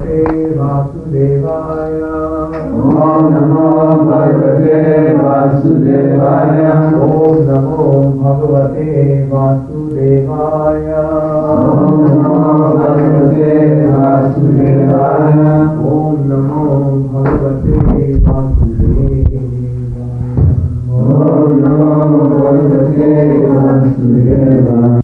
Vasudevaya. Om Namo Bhagavate Vasudevaya. Om Namo Bhagavate Vasudevaya. Om Namo Bhagavate Vasudevaya. Om Namo Bhagavate Vasudevaya. Om Namo Bhagavate Vasudevaya.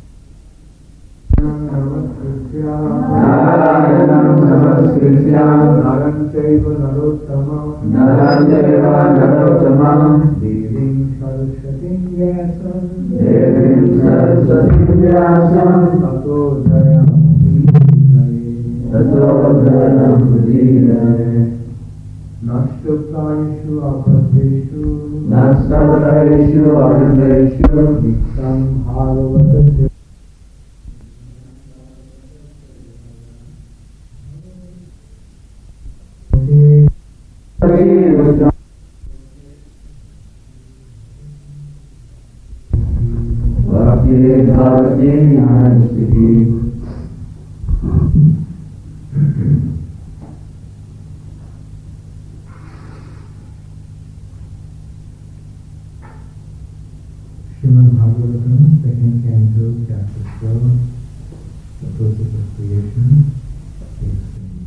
Narayanam Namaskritya Naram Chaiva Narottamam Naram Deva Narottamam Devim Saraswatim Vyasam Devim Saraswatim Vyasam Tato Jayam Tato Jayam Udiraye Nashtapraishu Abhaddeshu Nastapraishu Abhindeshu Vikram Bhagavata Srimad Bhagavatam, second canto, chapter 12, the process of creation, page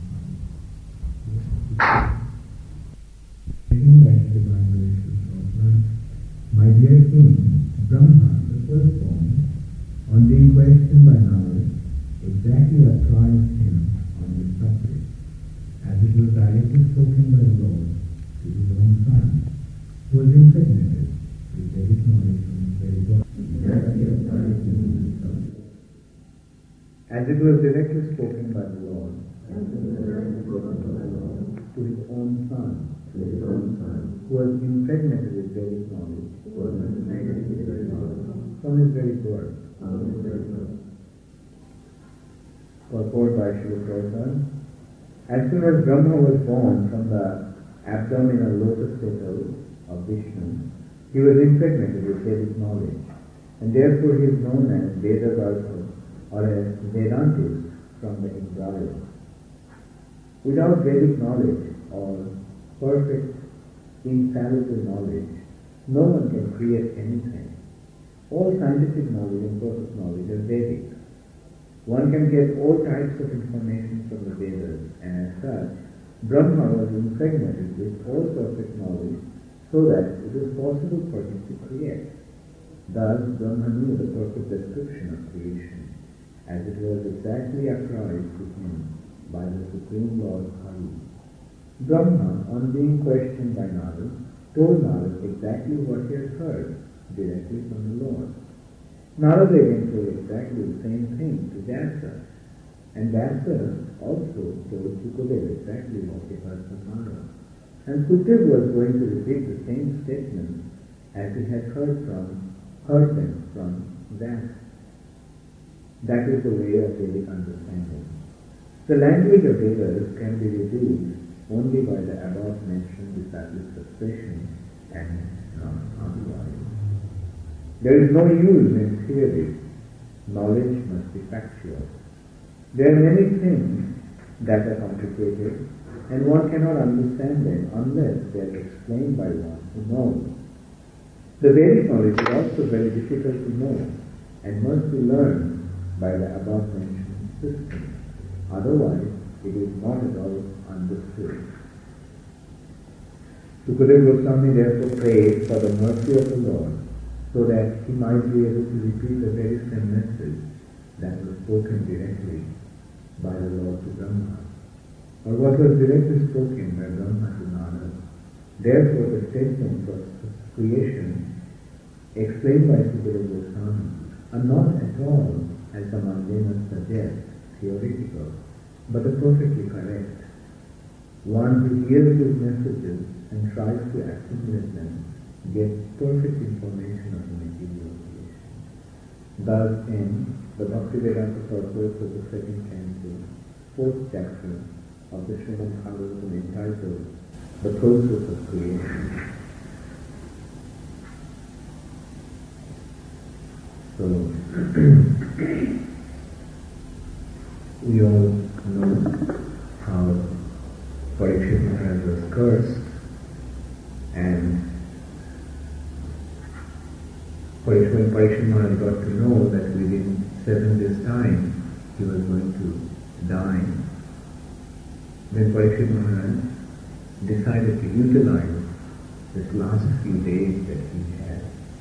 25. My dear King, Brahma, the firstborn, on being questioned by Narada, exactly apprised him on this subject, as it was directly spoken by the Lord to his own son, who was impregnated with Vedic knowledge from his very birth. As it was directly spoken by the Lord to his own son, who was impregnated with Vedic knowledge from his very birth. Purport by Srila Prabhupada. As soon as Brahma was born from the abdominal lotus petal of Vishnu, he was impregnated with Vedic knowledge, and therefore he is known as Vedavarta or as Vedantist from the embryo. Without Vedic knowledge or perfect, infallible knowledge, no one can create anything. All scientific knowledge and perfect knowledge are Vedic. One can get all types of information from the Vedas, and as such, Brahma was impregnated with all perfect knowledge so that it was possible for him to create. Thus, Brahma knew the perfect description of creation, as it was exactly apprised to him by the Supreme Lord Hari. Brahma, on being questioned by Narada, told Narada exactly what he had heard directly from the Lord. Narada again told exactly the same thing to Vyasa, and Vyasa also told Sukadeva exactly what he heard from Narada. And Sukadeva was going to repeat the same statement as he had heard them from Vyasa. That is the way of Vedic understanding. The language of Vedas can be reduced only by the above mentioned established expression and not otherwise. There is no use in theory. Knowledge must be factual. There are many things that are complicated, and one cannot understand them unless they are explained by one who knows. The Vedic knowledge is also very difficult to know and must be learned by the above mentioned system. Otherwise, it is not at all understood. Sukadeva Goswami therefore prayed for the mercy of the Lord, so that he might be able to repeat the very same message that was spoken directly by the Lord to Brahma, or what was directly spoken by Brahma to Narada. Therefore, the statements of creation explained by Sukadeva Goswami are not at all, as the Mandanas suggest, theoretical, but are perfectly correct. One who hears these messages and tries to assimilate them gets perfect information of the material creation. Thus ends the Bhaktivedanta purpose of the second canto, fourth chapter of the Srimad Bhagavatam entitled The Process of Creation. So, we all know how cursed, and when Parikshit Maharaj got to know that within 7 days' time he was going to die, then Parikshit Maharaj decided to utilize this last few days that he had.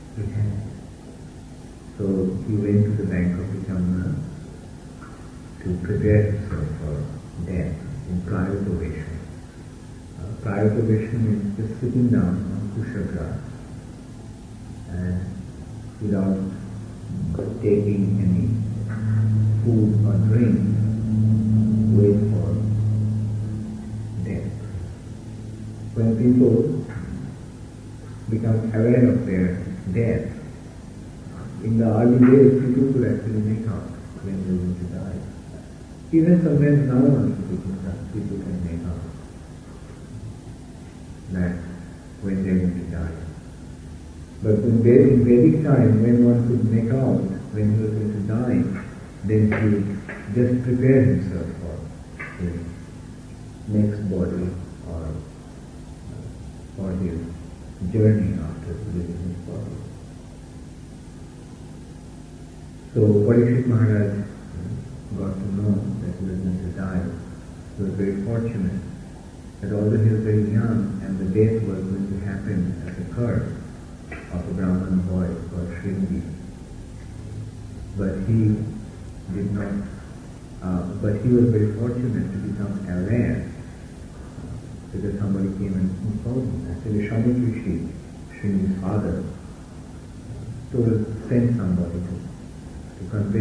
So he went to the bank of the Jamuna to prepare himself for death in Prayogovesha. Prayogovesha means just sitting down on kusha grass and without taking any food or drink, wait for death. When people become aware of their death, in the early days people could actually make out when they were going to die. Even sometimes now also people can make out that when they are going to die. But in Vedic time, when one could make out when he was going to die, then he would just prepare himself for his next body or for his journey after leaving his body. So Parikshit Maharaj got to know that he was going to die. He was very fortunate that although he was very young and the death was going to happen as a curse of a Brahman boy called Shringi, but he did not, but he was very fortunate to become aware because somebody came and informed him. Actually, Shamit Rishi, Shringi's father, sent somebody to convey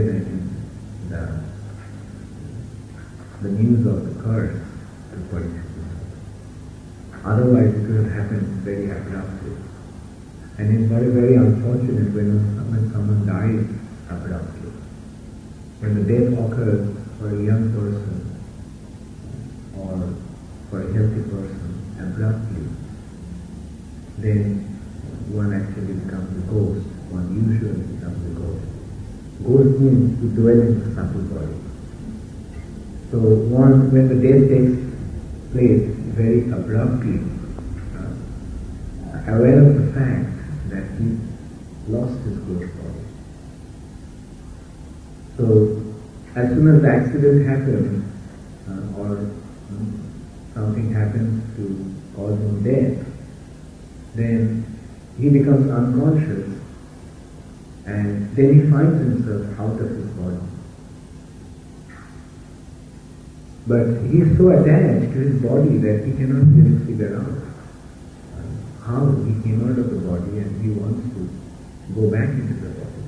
the news of the curse to Parikshit. Otherwise it would have happened very abruptly. And it's very, very unfortunate when someone dies abruptly. When the death occurs for a young person or for a healthy person abruptly, then one actually becomes a ghost. One usually becomes a ghost. Ghost means to dwell in the subtle body. So when the death takes place very abruptly, aware of the fact that he lost his ghost body. So as soon as the accident happens or something happens to cause him death, then he becomes unconscious and then he finds himself out of his body. But he is so attached to his body that he cannot really figure out how he came out of the body and he wants to go back into the body.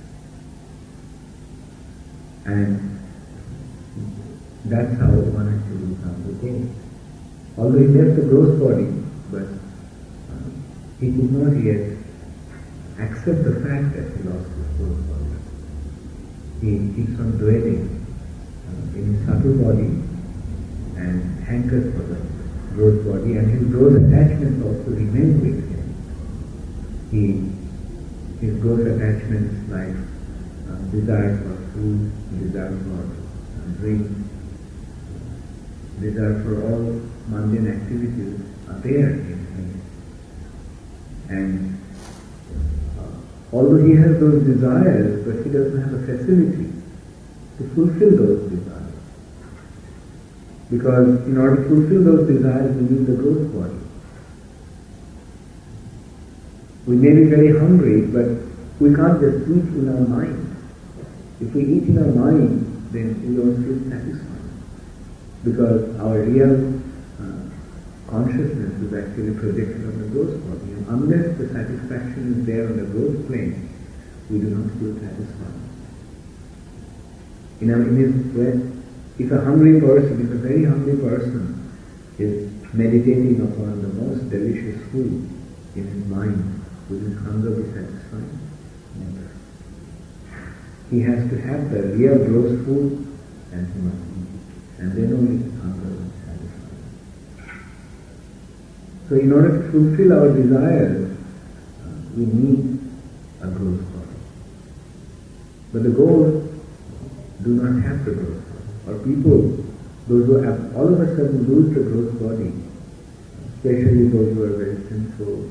And that's how one actually becomes a ghost. Although he left the ghost body, but he could not yet accept the fact that he lost his ghost body. He keeps on dwelling in his subtle body and hankers for the gross body, and his gross attachments also remain with him. His gross attachments like desire for food, desire for drink, desire for all mundane activities are there in him. And although he has those desires, but he doesn't have a facility to fulfill those desires. Because in order to fulfill those desires, we need the gross body. We may be very hungry, but we can't just eat in our mind. If we eat in our mind, then we don't feel satisfied. Because our real consciousness is actually projected on the gross body. And unless the satisfaction is there on the gross plane, we do not feel satisfied. If a hungry person, if a very hungry person is meditating upon the most delicious food in his mind, will his hunger be satisfied? Never. He has to have the real gross food and he must eat it. And then only his hunger will be satisfied. So in order to fulfill our desires, we need a gross body. But the ghosts do not have the gross body. Or people, those who have all of a sudden lose the gross body, especially those who are very sinful,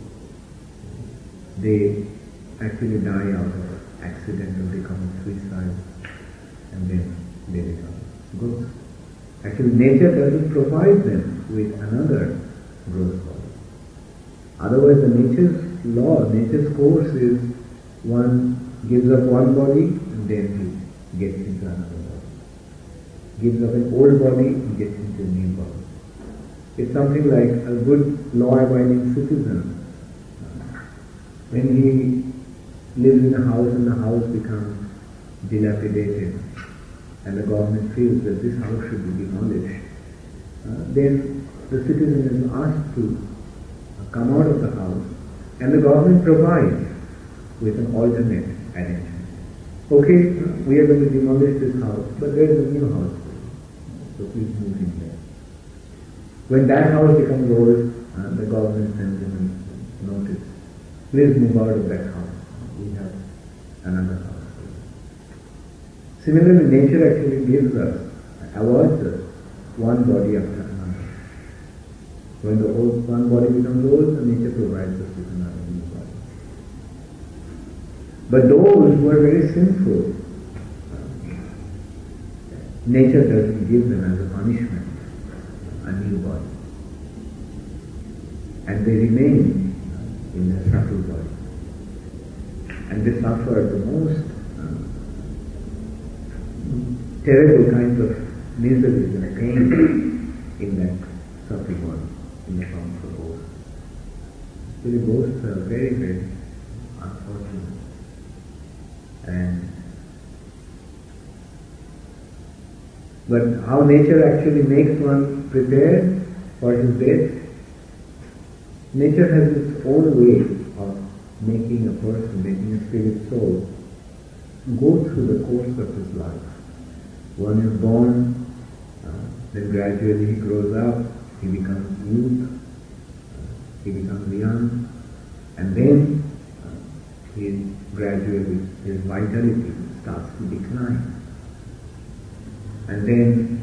they actually die out of accident or they commit suicide, and then they become ghosts. Actually, nature doesn't provide them with another gross body. Otherwise, the nature's law, nature's course is one gives up one body and then he gets into another body. Gives up an old body and gets into a new body. It's something like a good law-abiding citizen. When he lives in a house and the house becomes dilapidated and the government feels that this house should be demolished, then the citizen is asked to come out of the house and the government provides with an alternate arrangement. Okay, we are going to demolish this house, but there is a new house for you, so please move in there. When that house becomes old, the government sends him a notice. Please move out of that house. We have another house for you. Similarly, nature actually gives us, awards us, one body after another. When the one body becomes old, the nature provides us with another new body. But those who are very sinful, nature doesn't give them as a punishment a new body. And they remain in their subtle body. And they suffer the most terrible kinds of miseries and pain in that subtle body, in the form of a ghost. So the ghosts are very, very unfortunate. But how nature actually makes one prepared for his death? Nature has its own way of making a person, making a spirit soul, go through the course of his life. One is born, then gradually he grows up, he becomes youth, he becomes young, and then gradually his vitality starts to decline. And then,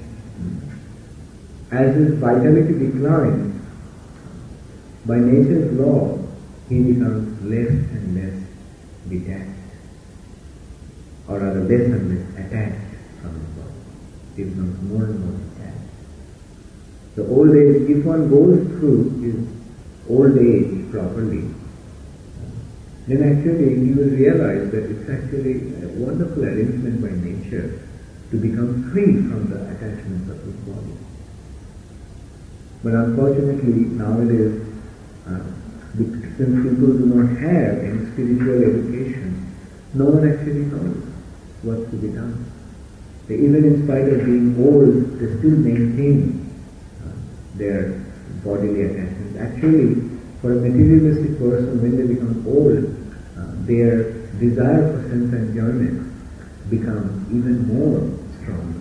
as his vitality declines, by nature's law, he becomes less and less detached, or rather less and less attached from his body. He becomes more and more detached. The old age, if one goes through his old age properly, then actually he will realize that it's actually a wonderful arrangement by nature to become free from the attachments of his body. But unfortunately, nowadays, since people do not have any spiritual education, no one actually knows what to be done. They, even in spite of being old, they still maintain their bodily attachments. Actually, for a materialistic person, when they become old, their desire for sense enjoyment becomes even more stronger.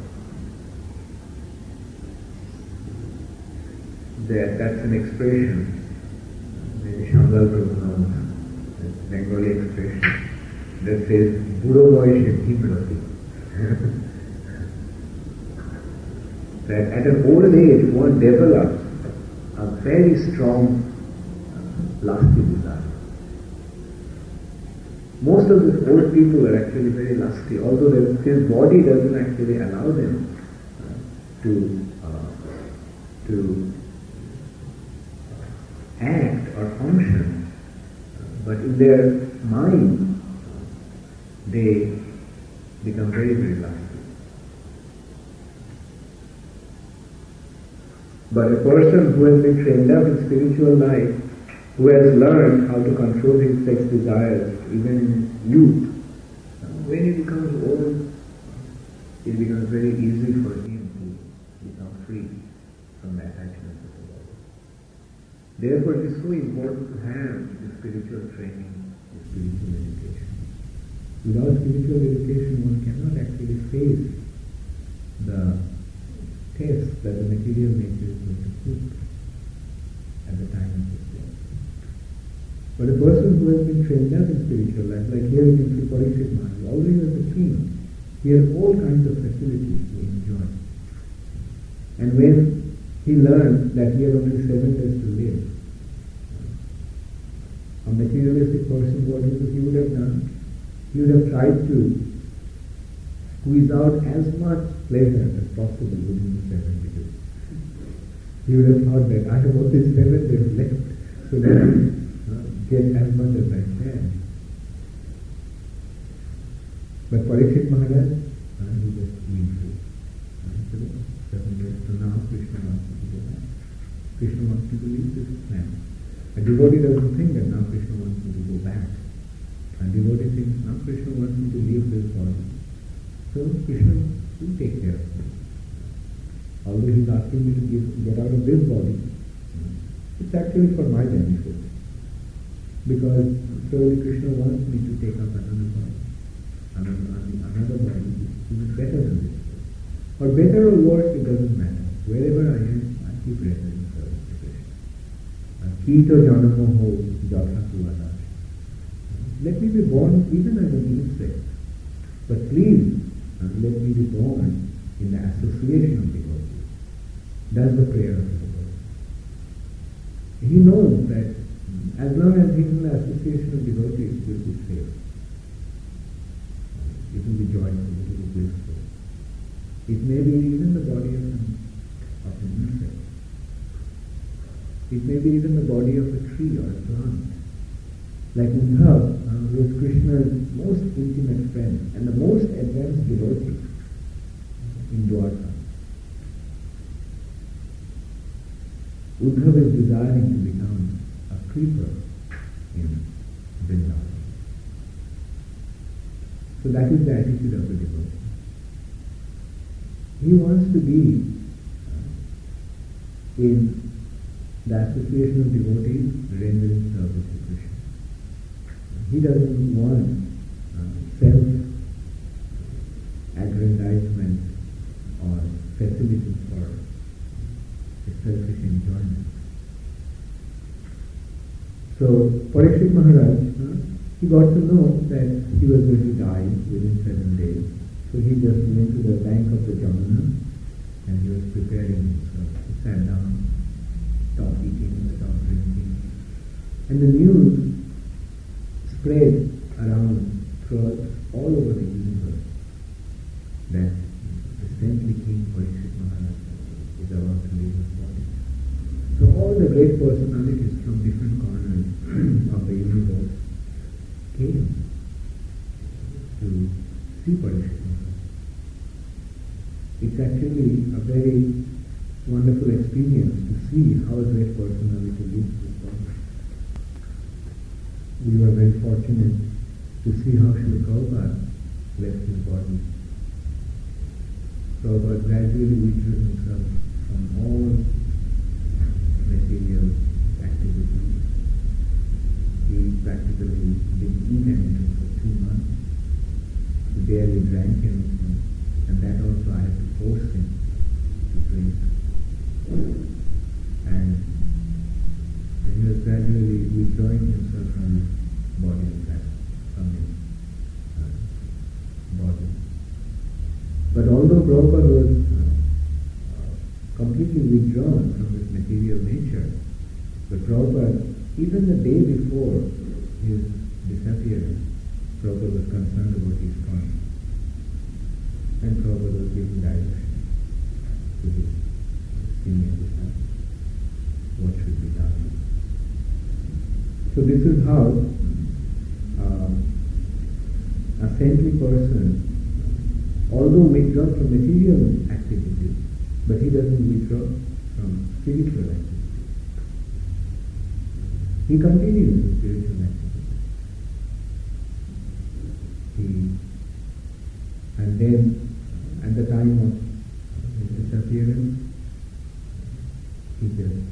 That's an expression, maybe Shangal Prabhu knows, a Bengali expression, that says, Buddho boyshe bhimrati. That at an old age one develops a very strong lusty desire. Most of these old people are actually very lusty, although his body doesn't actually allow them to act or function, but in their mind they become very, very lusty. But a person who has been trained up in spiritual life, who has learned how to control his sex desires even in youth, when he becomes old, it becomes very easy for him to become free from the attachments of the body. Therefore, it is so important to have the spiritual training, the spiritual education. Without spiritual education, one cannot actually face the test that the material nature is going to put at the time of his death. But a person who has been trained up in spiritual life, like here we can see Parikshit Maharaj, already as a king, he has all kinds of facilities to enjoy. And when he learned that he had only 7 days to live, A materialistic person, what he would have done? He would have tried to squeeze out as much pleasure as possible within the 7 days. He would have thought that I have only 7 days left, so let me get as much as I can. But Parikshit Maharaj, he just went through. 7 days. So now Krishna wants to go back. Krishna wants to leave this plan. A devotee doesn't think that now Krishna wants me to go back. A devotee thinks now Krishna wants me to leave this body. So Krishna will take care of me. Although he's asking me to get out of this body, it's actually for my benefit. Because surely Krishna wants me to take up another body. Another body which is better than this. Or better or worse, it doesn't matter. Wherever I am, I keep referring to Krishna. Kito janamo ho jatha kuvadas. Let me be born even as an insect. But please, let me be born in the association of devotees. That's the prayer of the devotee. He knows that as long as he is in the association of devotees, he will be safe. It will be joyful, it will be blissful. It may be even the body of an insect. It may be even the body of a tree or a plant. Like Uddhav, who was Krishna's most intimate friend and the most advanced devotee in Dwarka. Uddhav is desiring to become a creeper in Vrindavan. So that is the attitude of the devotee. He wants to be in the association of devotees rendering service to Krishna. He doesn't want self-aggrandizement or facility for selfish enjoyment. So Parikshit Maharaj, he got to know that he was going to die within 7 days. So he just went to the bank of the Jamuna and he was preparing himself. He sat down, stopped eating, stopped drinking. And the news spread around throughout all over the universe that the saintly King Parikshit Maharaj is about to leave his body. So all the great personalities from different corners of the universe came to see Parikshit Maharaj. It's actually a very wonderful experience to see how a great personality leaves his body. We were very fortunate to see how Srila Prabhupada left his body. Prabhupada gradually withdrew himself from all material activities. He practically didn't eat anything for 2 months. He barely drank anything, and that also I had to force him to drink. And he was gradually withdrawing himself from his body, from his body. But although Prabhupada was completely withdrawn from his material nature, but Prabhupada, even the day before his disappearance, Prabhupada was concerned about his karma. And Prabhupada was giving direction to his senior disciples. What should be done? So this is how a saintly person, although withdrawn from material activities, but he doesn't withdraw from spiritual activities. He continues with spiritual activities. And then at the time of his disappearance, he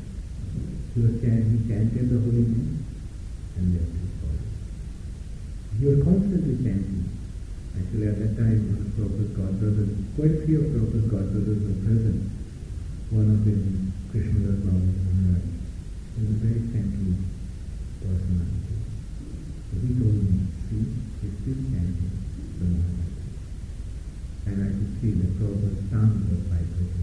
chanted the holy name and left his body. He was constantly chanting. Actually at that time, one of Prabhupada's godbrothers, quite a few of Prabhupada's godbrothers were present. One of them, Krishnadas Babu Maharaj, he was a very saintly personality. So he told me, see, he's still chanting the Maharaj. And I could see that Prabhupada's tongue was vibrating.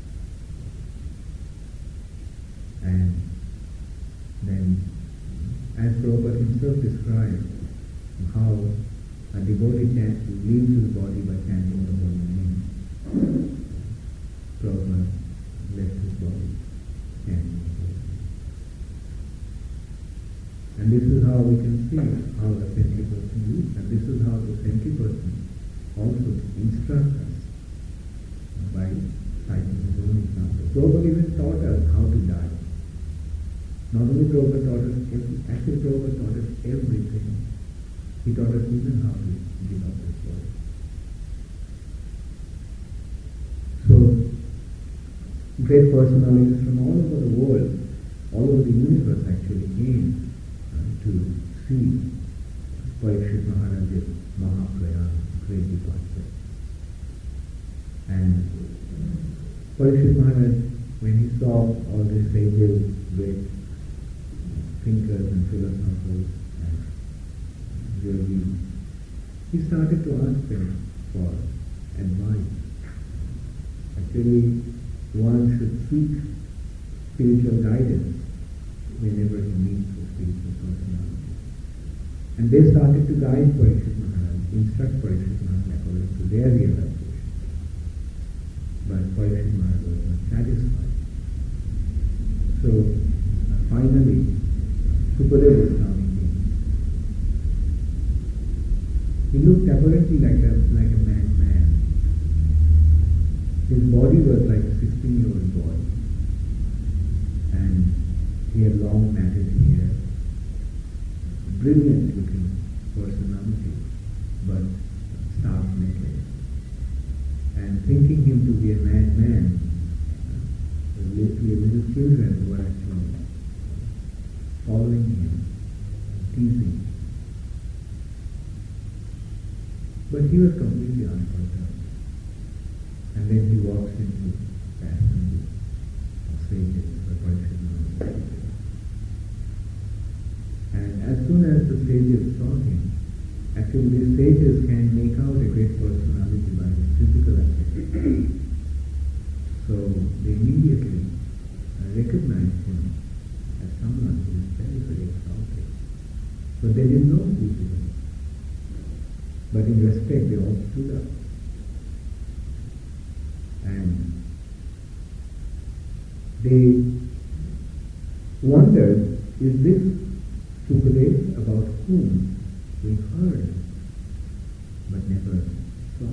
And then as Prabhupada himself described, how a devotee leaves his body by chanting the holy name. Prabhupada left his body chanting the holy name. And this is how we can see how a saintly person lives, and this is how the saintly person also instructs us by citing his own example. Prabhupada even taught us how to die. Not only Prabhupada taught us, actually Prabhupada taught us everything. He taught us even how to give up this body. So, great personalities from all over the world, all over the universe actually came to see Parikshit Maharaj's Mahaprayana, great departure. And Parikshit Maharaj, when he saw all these sages, great thinkers and philosophers and yogis, he started to ask them for advice. Actually, one should seek spiritual guidance whenever he meets a spiritual personality. And they started to guide Parikshit Maharaj, instruct Parikshit Maharaj according to their realization. But Parikshit Maharaj was not satisfied. So finally, Sukadeva Goswami came. He looked apparently like a madman. His body was like a 16-year-old boy, and he had long matted hair, brilliant looking personality, but stark naked. And thinking him to be a madman, the little children were actually following him, teasing him. But he was completely unperturbed. And then he walks into the assembly of sages, the Parikshit Maharaj. And as soon as the sages saw him, actually these sages can make out a great personality by his physical aspect. So they immediately recognized him as someone who is very, very exalted. But they didn't know who he was. But in respect, they all stood up. And they wondered, is this Sukadeva about whom we heard but never saw?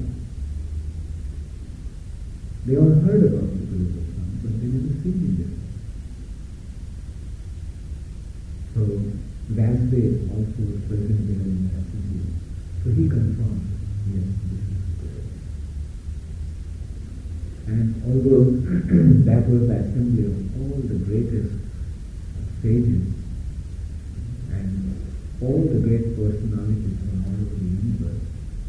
They all heard about Sukadeva Goswami, but they never seen him before. So Vyasdev also was present there in the assembly. So he confirmed, yes, this is Sukadeva. And although that was the assembly of all the greatest sages and all the great personalities from all over the universe,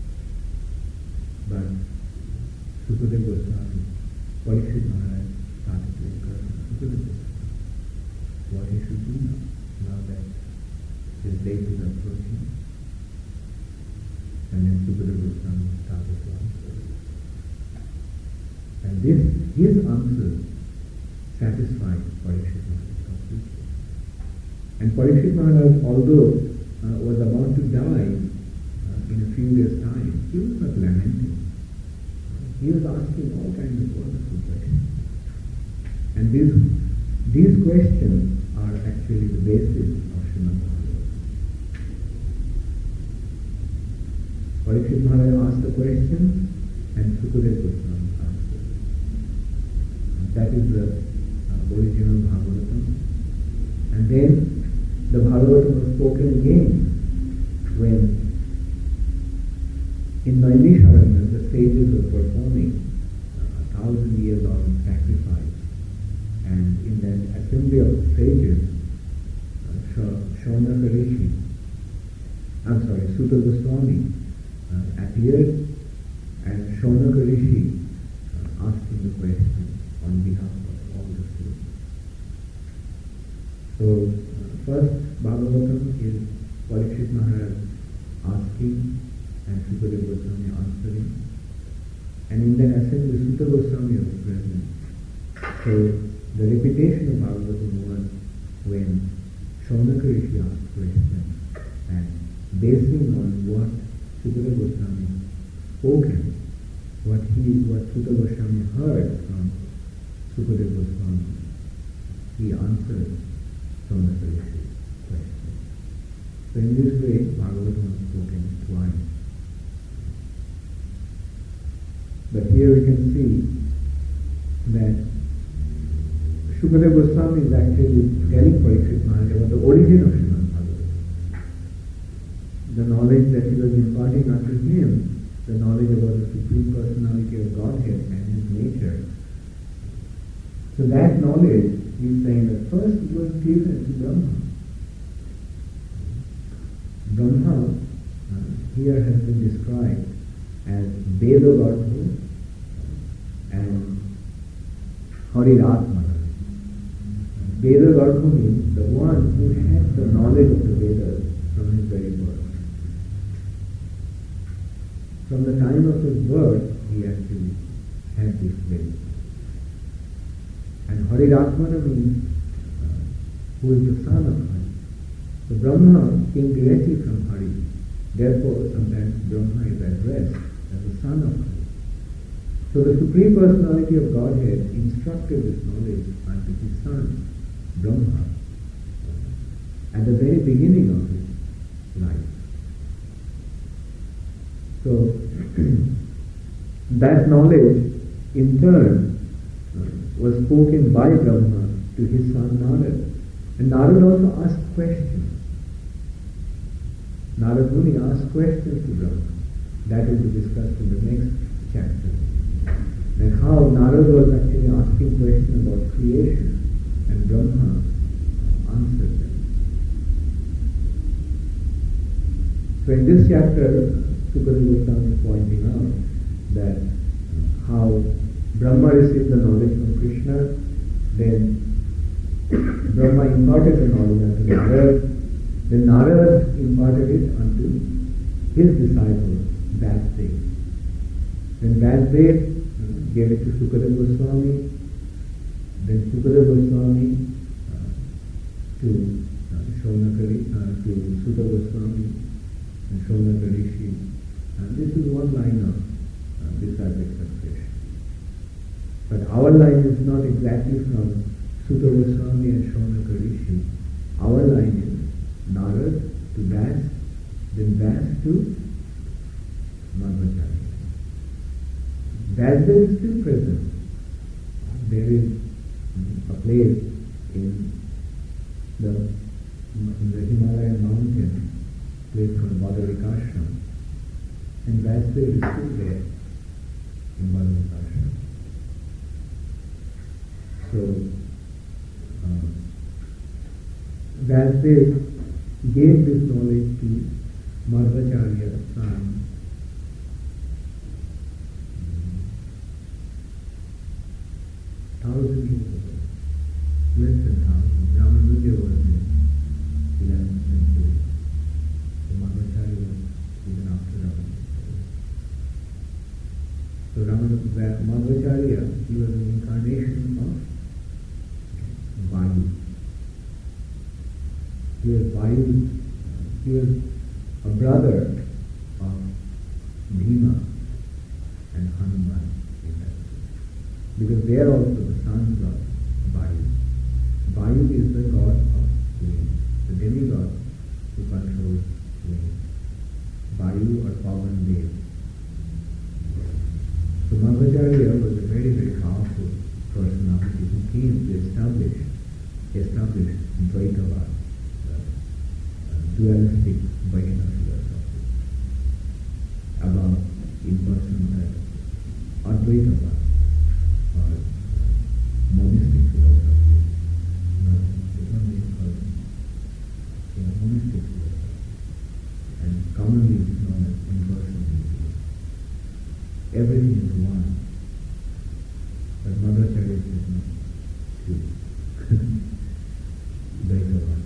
but Sukadeva Goswami, Parikshit Maharaj started to encourage Sukadeva Goswami what he should do now that his date is approaching. And then Sukadeva Goswami started to answer. And his answer satisfied Parikshit Maharaj completely. And Parikshit Maharaj, although was about to die in a few years' time, he was not lamenting. He was asking all kinds of wonderful questions. And these questions are actually the basis of Srimad Bhagavatam. Parikshit Maharaj asked the question, and Sukadeva Goswami answered. That is the original Bhagavatam. And then the Bhagavatam was spoken again when in Naimisharanya the sages were performing 1,000-year-long sacrifice. And in that assembly of sages, Shaunaka Rishi, Suta Goswami appeared, and Shaunaka Rishi asked him the question on behalf of all the sages. So first Bhagavatam is Parikshit Maharaj asking and Sukadeva Goswami answering. And in that assembly, Suta Goswami was present. So the repetition of Bhagavatam was when Shaunaka Rishi asked questions, and basing on what Sukadeva Goswami spoken, what Sukadeva Goswami heard from Sukadeva Goswami, he answered Shaunaka Rishi's question. So in this way, Bhagavatam was spoken twice. But here we can see that Shukadeva Goswami is actually telling Parikshit Maharaj about the origin of Srimad Bhagavatam. The knowledge that he was imparting unto him, the knowledge about the Supreme Personality of Godhead and his nature. So that knowledge, he's saying that first it was given to Brahma. Brahma here has been described as Veda Garbho and Hariratmana. Veda Garbho means the one who had the knowledge of the Vedas from his very birth. From the time of his birth, he actually had this Veda. And Hariratmana means who is the son of Hari. So Brahma came directly from Hari. Therefore, sometimes Brahma is addressed as the son of Hari. So the Supreme Personality of Godhead instructed this knowledge unto his son, Brahma, at the very beginning of his life. So that knowledge in turn was spoken by Brahma to his son Narad. And Narad also asked questions. Narad Muni asked questions to Brahma. That will be discussed in the next chapter. And how Narad was actually asking questions about creation and Brahma answered them. So in this chapter, Sukadeva Goswami is pointing out that how Brahma received the knowledge from Krishna, then Brahma imparted the knowledge unto Narad, then Narad imparted it unto his disciple, Vasudev. Then Vasudev gave it to Sukadeva Goswami, then Sukadeva Goswami to Sutta Goswami and Shaunaka Rishi. And this is one line of disciplic succession. But our line is not exactly from Sutta Goswami and Shaunaka Rishi. Our line is Narad to Vyas, then Vyas to Madhvacharya. Vasudev is still present. There is a place in the Himalayan mountain, place called Badavikashram, and Vasudev is still there in Badavikashram. So Vasudev gave this knowledge to Madhvacharya's son, thousands years ago, less than thousands. Ramanuja was in 11th century. So Madhvacharya was even after Ramanuja. So Madhvacharya, he was an incarnation of Vayu. He was Vayu. He was a brother of Bhima and Hanuman. Because they are also the sons of Vayu. Vayu is the god of wind, the demigod who controls wind. Vayu or Pavan Dev. So Madhvacharya was a very, very powerful personality who came to establish Dvaitavad, dualistic Vaishnava philosophy, about impersonal Advaitavad, or monistic philosophy. Monistic philosophy. And commonly it's known as impersonal. Everything is one. But Madhvacharya says no. Two. Dvaitavad.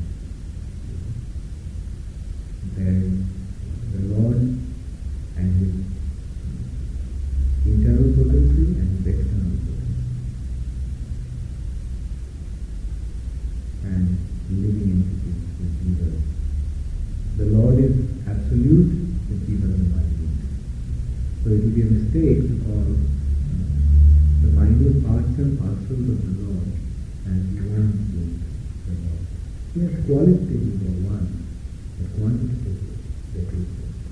There is the Lord and his internal potency and his external potency. And living entities be a mistake to call the minute parts and parcels of the Lord as one with the Lord. Yes, qualitatively they are one, but quantitatively they are two.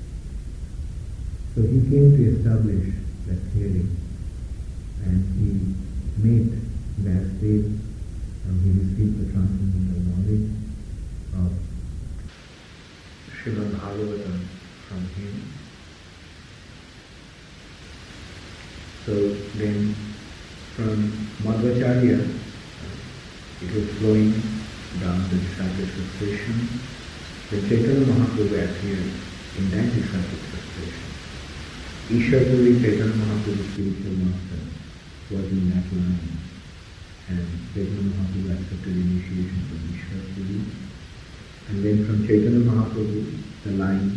So he came to establish that theory, and he made Vasudev, he received the transcendental knowledge of Srimad Bhagavatam from him. So then from Madhvacharya, it was flowing down the discipleship frustration. Then Chaitanya Mahaprabhu appeared in that discipleship frustration. Ishwarpuri Chaitanya Mahaprabhu, spiritual master, was in that line, and Chaitanya Mahaprabhu accepted initiation from Ishwarpuri. And then from Chaitanya Mahaprabhu, the line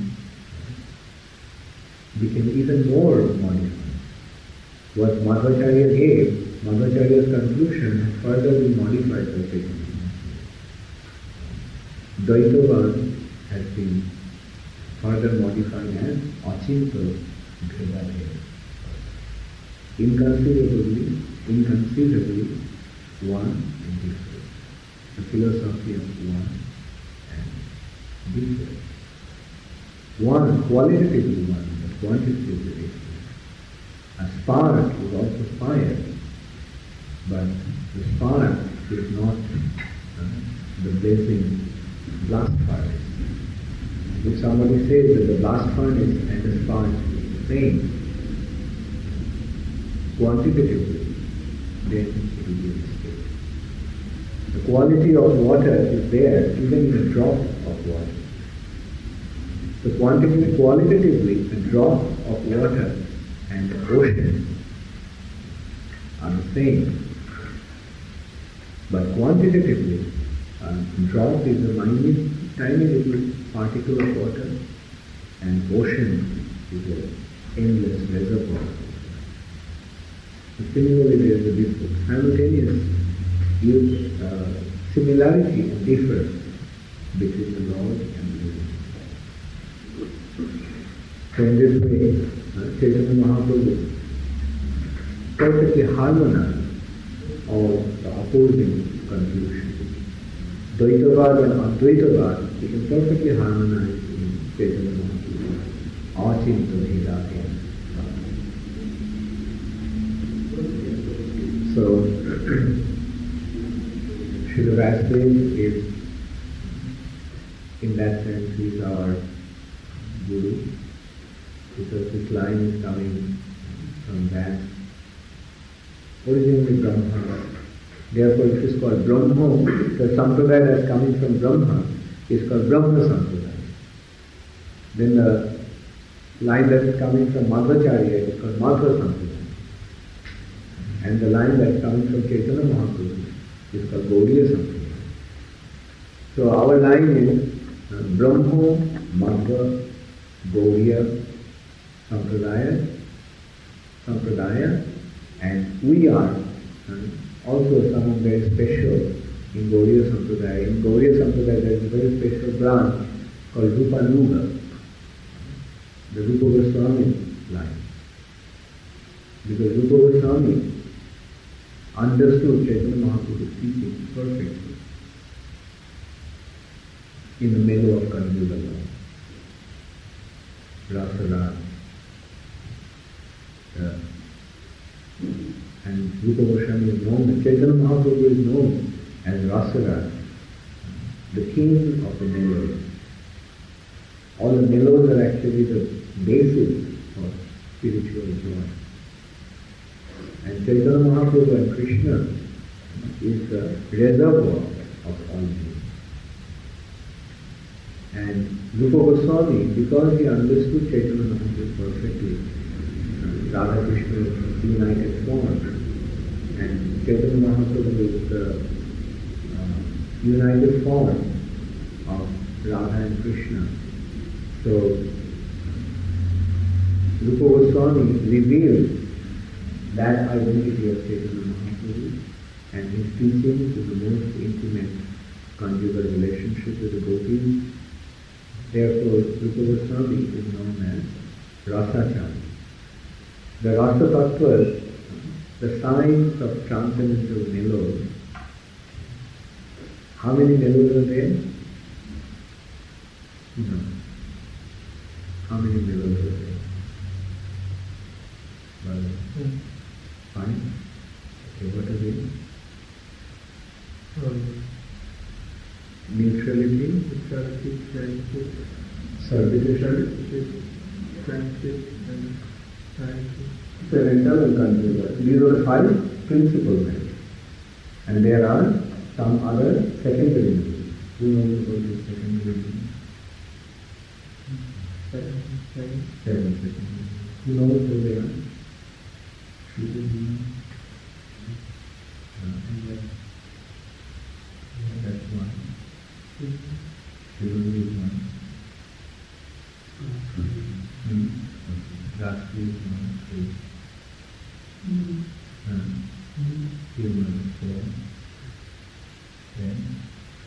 became even more modified. What Madhvacharya gave, Madhvacharya's conclusion has further been modified by Chaitanya Mahaprabhu. Dvaitavad has been further modified as Achinta Bhedabheda. Inconceivably one and different. The philosophy of one and different. One, qualitatively one, but quantitatively different. A spark is also fire, but the spark is not the blazing blast furnace. If somebody says that the blast furnace and the spark is the same, quantitatively, then it will be a mistake. The quality of water is there even in a drop of water. So qualitatively, a drop of water and the ocean are the same. But quantitatively, a drop is a minute, tiny little particle of water, and ocean is an endless reservoir. Similarly, there is a difference, simultaneous similarity and difference between the Lord and the universe. So in this way, Chaitanya Mahaprabhu perfectly harmonized all the opposing conclusions. Dvaitavad and Advaitavad became perfectly harmonized in Chaitanya Mahaprabhu. Achinta Bhedabheda. So, Srila Vasudev is, in that sense, he is our Guru, because this line is coming from that. Originally Brahma. Therefore it is called Brahmo. The Sampradaya that is coming from Brahma is called Brahma Sampradaya. Then the line that is coming from Madhvacharya is called Madhva Sampradaya. And the line that is coming from Chaitanya Mahaprabhu is called Gaudiya Sampradaya. So our line is Brahmo, Madhva, Gaudiya Sampradaya, and we are also someone very special in Gaudiya Sampradaya. In Gaudiya Sampradaya there is a very special branch called Rupanuga, the Rupa Goswami line. Because Rupa Goswami understood Chaitanya Mahaprabhu's teaching perfectly in the middle of Kali-yuga life. Rasa. And Rupa Goswami is known, Chaitanya Mahaprabhu is known as Rasaraj, the king of the mellows. All the mellows are actually the basis for spiritual joy. And Chaitanya Mahaprabhu and Krishna is the reservoir of all these. And Rupa Goswami, because he understood Chaitanya Mahaprabhu perfectly, Radha Krishna united form, and Chaitanya Mahaprabhu is the united form of Radha and Krishna. So Rupa Goswami revealed that identity of Chaitanya Mahaprabhu, and his teaching is the most intimate conjugal relationship with the gopis. Therefore, Rupa Goswami is known as Rasacharya. The Rasa Tattvas, the signs of transcendental mellows. How many mellows are there? No. How many mellows are there? Well, 5. Okay, what are they? Neutrality, servitude, parental and conjugal. These are the 5 principal values. And there are some other secondary values. Who knows about the secondary values? 7 secondary values. Who knows who they are? That's one. Shivalry is one. Rashtriya is 1, 3. Human is 4. Then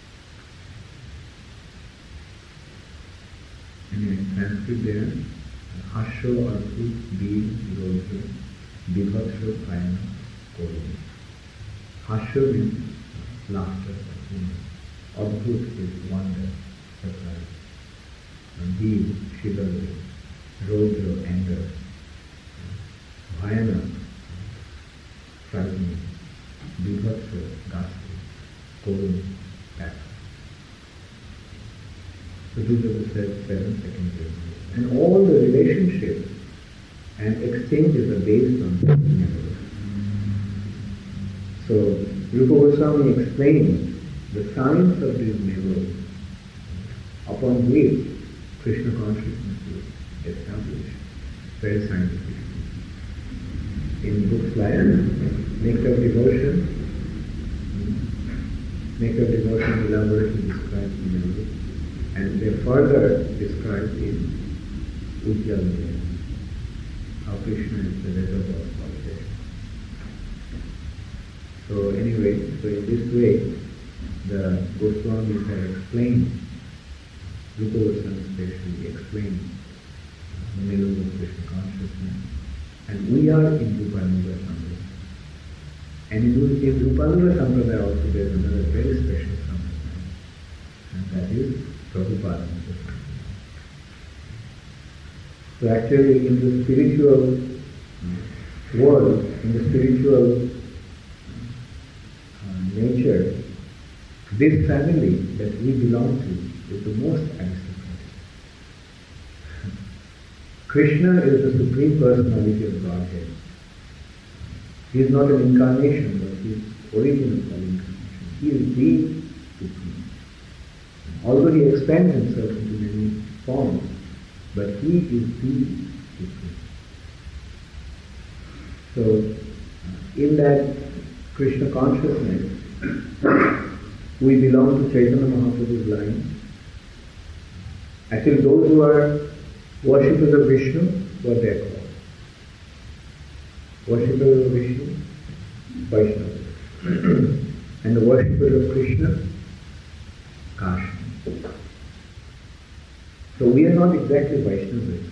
anyway, Sanskrit there, Hasho, Arthut, Beam, Rodra, Vibhaksha, Ayana, Kodan. Hasho means laughter or humor. Adbhut is wonder, surprise. Beam, chivalry. Rodra, anger. Bhayana, frightening. Vibhaksha, ghastly. Kodan, attack. So these are the 7 secondary values. And all the relationships and exchanges are based on this memory. So Rupa Goswami explains the science of these memories upon which Krishna consciousness is established very scientifically. In books like Nectar of Devotion, Nectar of Devotion elaborately describes the memory, and they further described in Ujjala, how Krishna is the reservoir of salvation. So anyway, so in this way, the Goswamis have explained, Rupa Goswami especially explained the mellows of Krishna consciousness, and we are in Rupanuga Sampradaya. And in Rupanuga Sampradaya also there is another very special Sampradaya, and that is Prabhupada. So actually in the spiritual world, in the spiritual nature, this family that we belong to is the most aristocratic. Krishna is the Supreme Personality of Godhead. He is not an incarnation, but he is origin of all incarnation. He is the Supreme. Although he expands himself into many forms, but he is the Supreme. So, in that Krishna consciousness, we belong to Chaitanya Mahaprabhu's line. Actually, those who are worshippers of Vishnu, what they are called? Worshippers of Vishnu, Vaishnavas. And the worshippers of Krishna, Kashi. So we are not exactly Vaishnavas.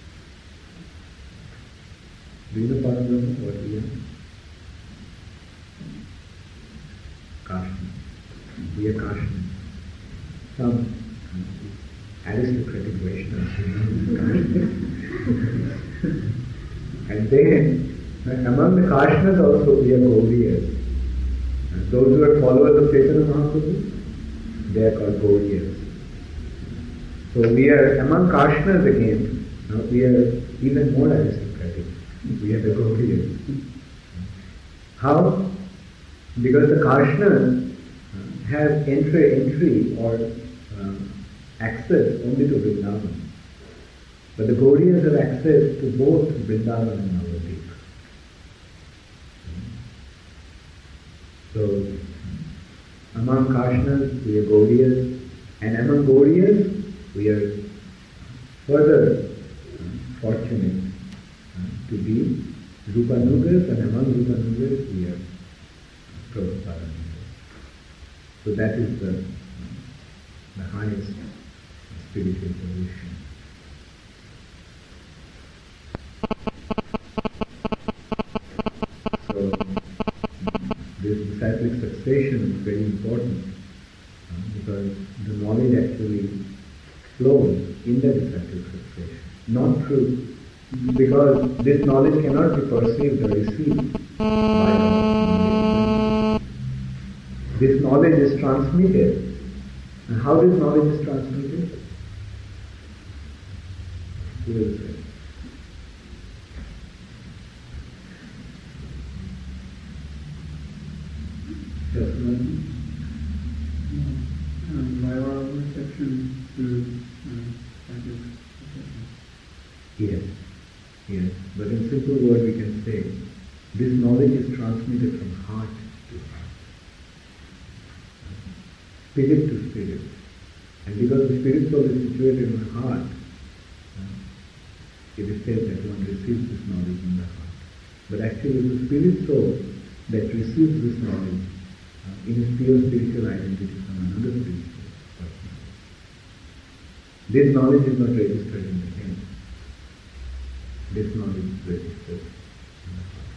Do you know Parabrahma, what we are? Kashi. We are Kashi. Some aristocratic Vaishnavas. And then, among the Kashnas also we are Gauriyas. Those who are followers of Chaitanya Mahaprabhu, they are called Gauriyas. So we are among Kashnas again, we are even more aristocratic. We are the Gauriyas. How? Because the Kashnas have entry or access only to Vrindavan. But the Gauriyas have access to both Vrindavan and Navadvip. So, among Kashnas, we are Gauriyas, and among Gauriyas, we are further fortunate to be Rupanugas, and among Rupanugas, we are Prabhupada. So that is the highest spiritual position. disciplic succession is very important because the knowledge actually flows in the disciplic succession, not through, because this knowledge cannot be perceived or received by us. This knowledge is transmitted. And how this knowledge is transmitted? Who will say? Personally? By our perception through psychic perception. Yes, yes. But in simple word we can say, this knowledge is transmitted from heart to heart, spirit to spirit. And because the spirit soul is situated in the heart, it is said that one receives this knowledge in the heart. But actually the spirit soul that receives this knowledge in his pure spiritual identity from another spiritual person. This knowledge is not registered in the head. This knowledge is registered in the heart.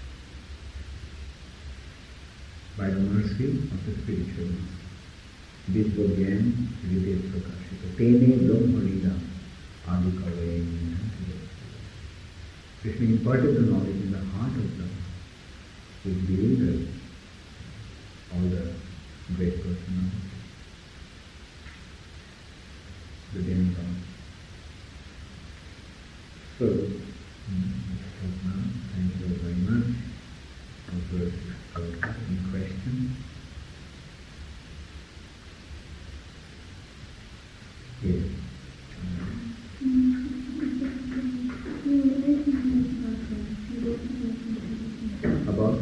By the mercy of the spiritual master. Vidya Jnana Vidya Prakashita. Tene Brahmarida Adi Kavayena. Krishna imparted the knowledge in the heart of the which bewildered all the great personalities. The demigods. So, let's stop now. Thank you very much. Any questions? Yes. About?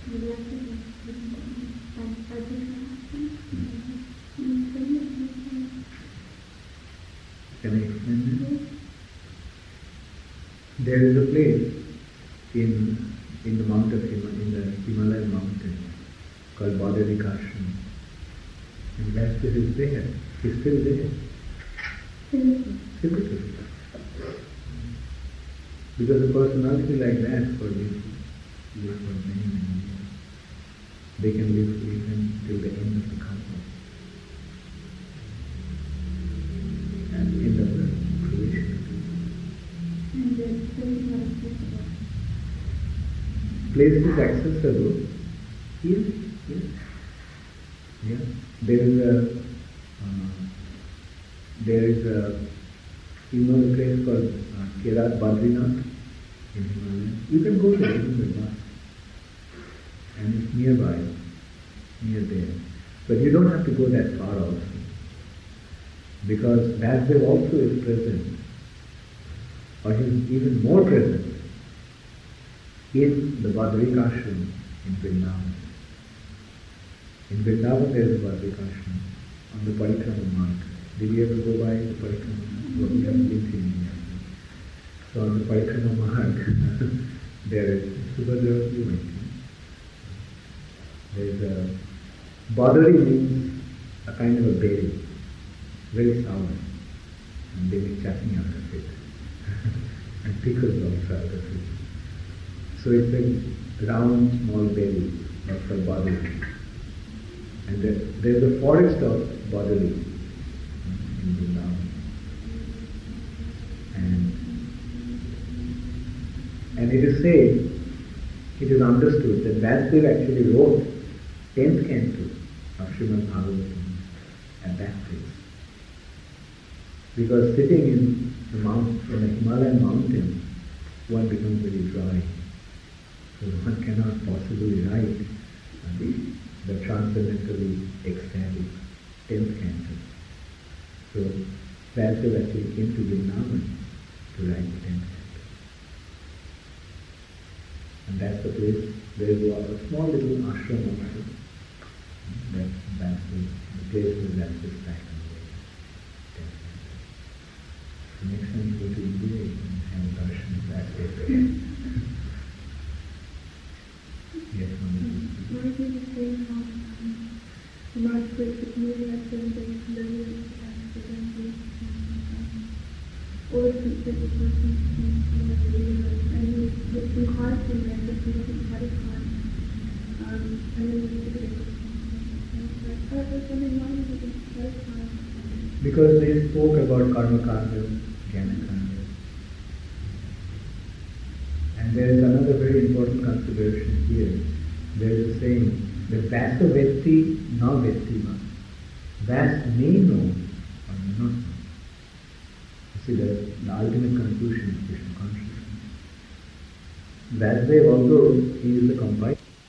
Can I explain that? There is a place in the mountain, in the Himalayan mountain called Badarikashram. And Vyasdev is there. He's still there. Physically. Because a personality like that for this live for many, many years. They can live even till the end of the kalpa. And end of the creation. Place is accessible. Yes, yes. Yeah. There is a you know the place called Kedat Badrinath in Himalaya. You can go there even with bus. And it's nearby, near there. But you don't have to go that far also. Because Vyasdev also is present, or he is even more present in the Badarikashram in Vrindavan. In Vrindavan there is a Badarikashram on the Parikrama Marg. Did you ever go by the Parikrama Marg? Well, we haven't been seeing it. So on the Parikrama Marg, there is Subhadra, you might know. There is a Badari means a kind of a berry, very sour, and they make chutney out of it, and pickles also out of it. So it's a round, small berry that's called Badari. And there's a forest of Badari in Vrindavan. And it is said, it is understood that Vyasdev actually wrote 10th canto of Srimad Bhagavatam at that place. Because sitting in the Himalayan mountain, one becomes very dry. So one cannot possibly write the transcendentally ecstatic 10th canto. So Vyasdev actually came to Vrindavan to write the 10th canto. And that's the place where you are, a small little ashram also. That's the place where that's the stack away. So next time you go to India, you can have darshan of that place. Yes, Mama. What is the same the March with movie at 7 days, learning or the person and it's hard to learn the people, it's hard. And then Because they spoke about karma kanda, jnana kanda. And there is another very important consideration here. There is a saying, the Vyasa Vetti na Vettiva. Vyas may know or may not know. You see, the ultimate conclusion of Krishna consciousness. Vasudev, although he is the compiled